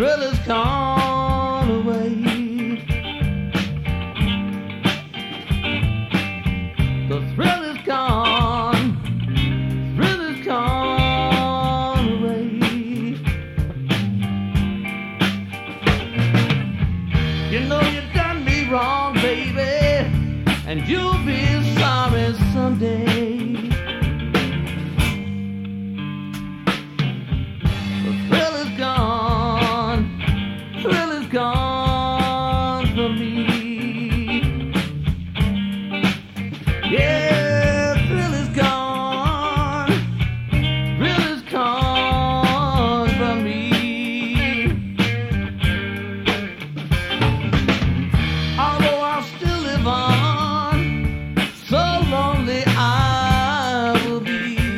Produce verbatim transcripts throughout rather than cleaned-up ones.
thrill is gone away. The thrill is gone, thrill is gone away. You know you done me wrong, baby, and you'll be sorry someday. The thrill is gone, thrill is gone from me. Yeah, thrill is gone, thrill is gone from me. Although I'll still live on, so lonely I will be.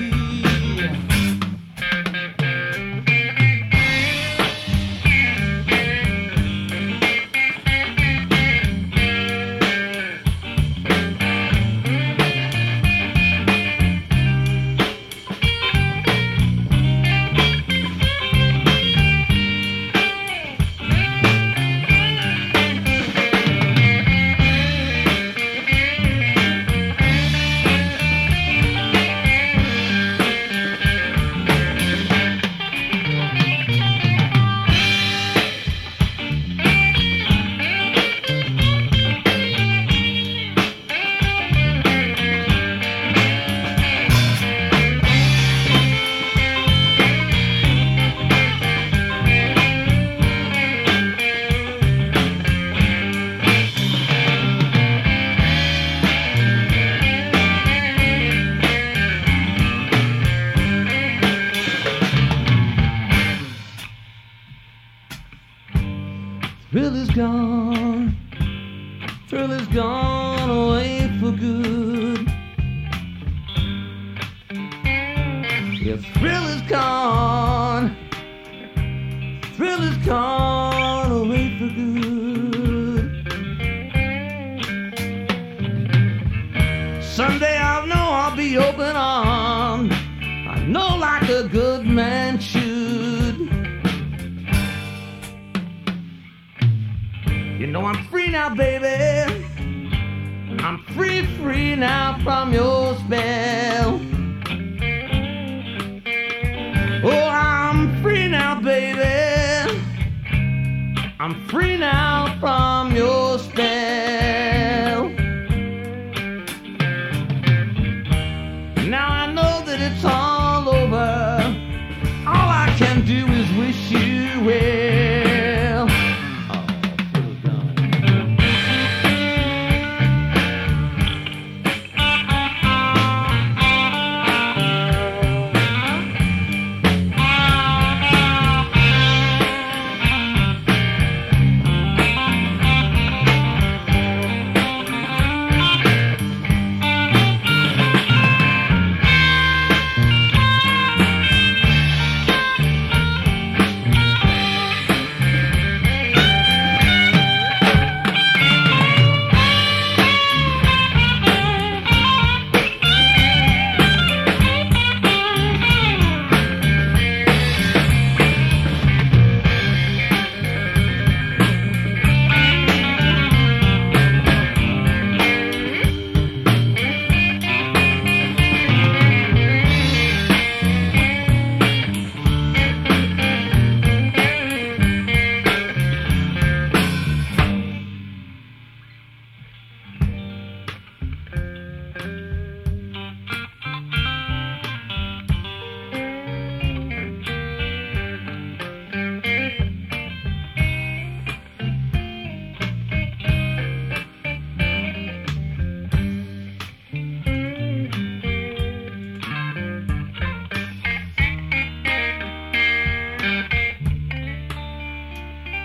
Thrill is gone, thrill is gone away for good. Yeah, thrill is gone, thrill is gone away for good. Someday I'll know I'll be open armed, I know like a good man should. You know I'm free now, baby. I'm free, free now from your spell. Oh, I'm free now, baby. I'm free now from your spell. Now I know that it's all over. All I can do is wish you well.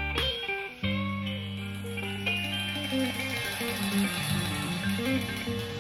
Thank you.